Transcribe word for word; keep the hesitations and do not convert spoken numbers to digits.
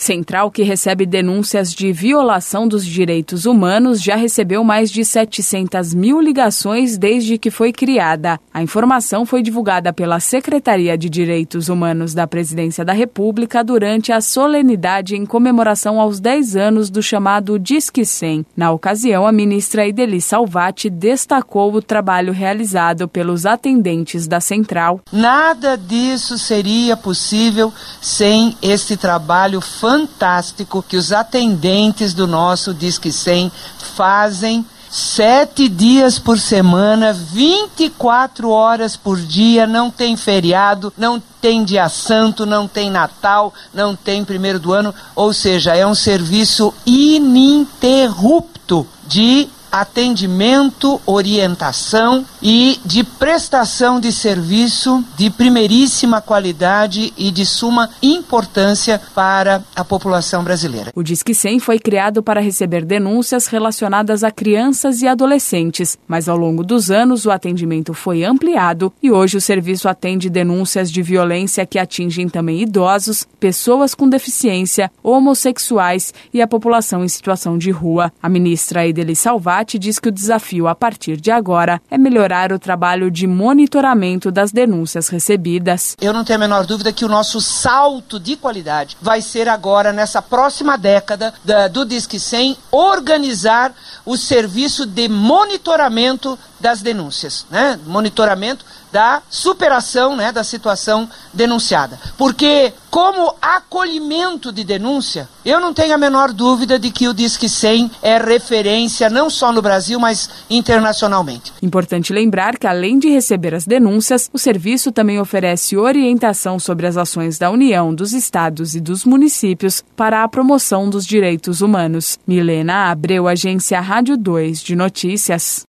Central, que recebe denúncias de violação dos direitos humanos, já recebeu mais de setecentas mil ligações desde que foi criada. A informação foi divulgada pela Secretaria de Direitos Humanos da Presidência da República durante a solenidade em comemoração aos dez anos do chamado Disque cem. Na ocasião, a ministra Idely Salvati destacou o trabalho realizado pelos atendentes da Central. Nada disso seria possível sem este trabalho fantástico que os atendentes do nosso Disque cem fazem sete dias por semana, vinte e quatro horas por dia, não tem feriado, não tem dia santo, não tem Natal, não tem primeiro do ano, ou seja, é um serviço ininterrupto de atendimento, orientação e de prestação de serviço de primeiríssima qualidade e de suma importância para a população brasileira. O Disque cem foi criado para receber denúncias relacionadas a crianças e adolescentes, mas ao longo dos anos o atendimento foi ampliado e hoje o serviço atende denúncias de violência que atingem também idosos, pessoas com deficiência, homossexuais e a população em situação de rua. A ministra Idely Salvati diz que o desafio a partir de agora é melhorar o trabalho de monitoramento das denúncias recebidas. Eu não tenho a menor dúvida que o nosso salto de qualidade vai ser agora, nessa próxima década da, do Disque cem, organizar o serviço de monitoramento das denúncias, né? Monitoramento da superação, né, da situação denunciada. Porque, como acolhimento de denúncia, eu não tenho a menor dúvida de que o Disque cem é referência não só no Brasil, mas internacionalmente. Importante lembrar que, além de receber as denúncias, o serviço também oferece orientação sobre as ações da União, dos estados e dos municípios para a promoção dos direitos humanos. Milena Abreu, Agência Rádio dois de Notícias.